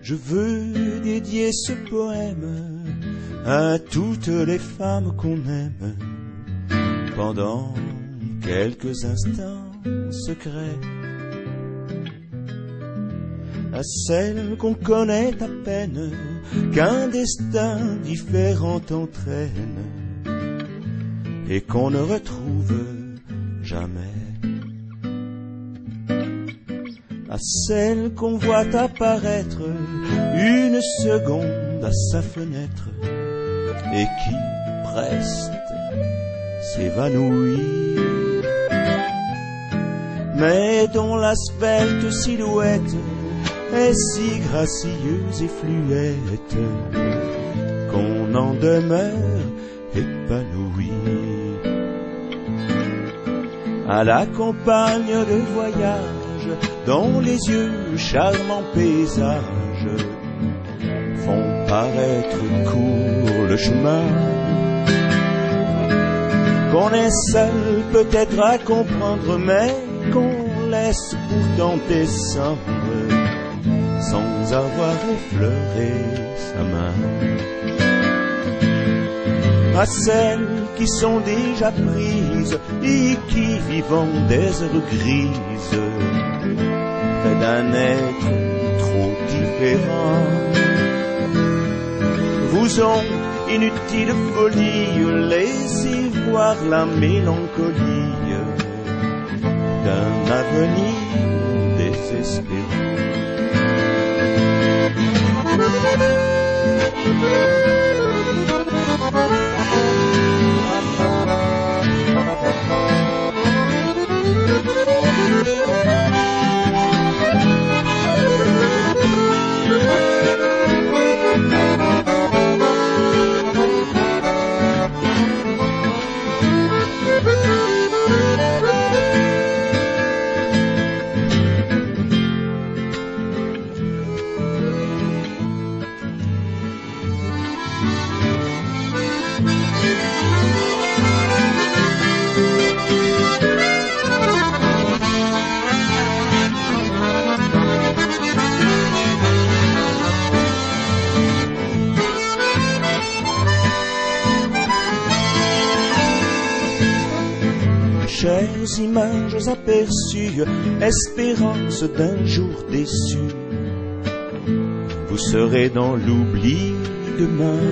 Je veux dédier ce poème à toutes les femmes qu'on aime pendant quelques instants secrets, à celles qu'on connaît à peine, qu'un destin différent entraîne et qu'on ne retrouve jamais, à celles qu'on voit apparaître une seconde à sa fenêtre et qui presque s'évanouit, mais dont la svelte silhouette est si gracieuse et fluette qu'on en demeure épanoui. À la campagne de voyage, dont les yeux charmants paysages font paraître court le chemin, qu'on est seul peut-être à comprendre, mais qu'on laisse pourtant descendre sans avoir effleuré sa main. À celles qui sont déjà prises et qui vivant des heures grises près d'un être trop différent, vous ont inutile folie laissez voir la mélancolie d'un avenir désespérant. Chères images aperçues, espérance d'un jour déçu, vous serez dans l'oubli demain.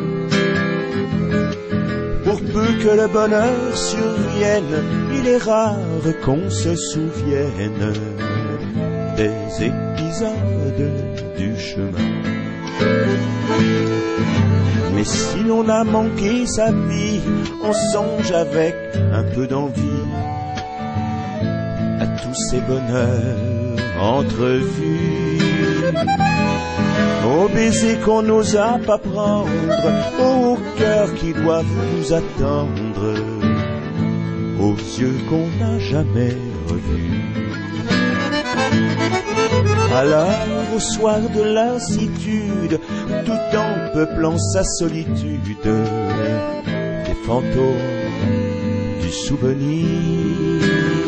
Pour peu que le bonheur survienne, il est rare qu'on se souvienne des épisodes du chemin. Mais si l'on a manqué sa vie, on songe avec un peu d'envie à tous ces bonheurs entrevus, aux baisers qu'on n'osa pas prendre, aux cœurs qui doivent nous attendre, aux yeux qu'on n'a jamais revus. Alors au soir de lassitude, tout en peuplant sa solitude, des fantômes du souvenir,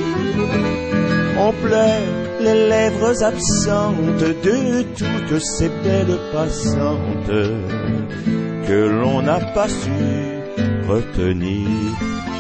on pleure les lèvres absentes de toutes ces belles passantes que l'on n'a pas su retenir.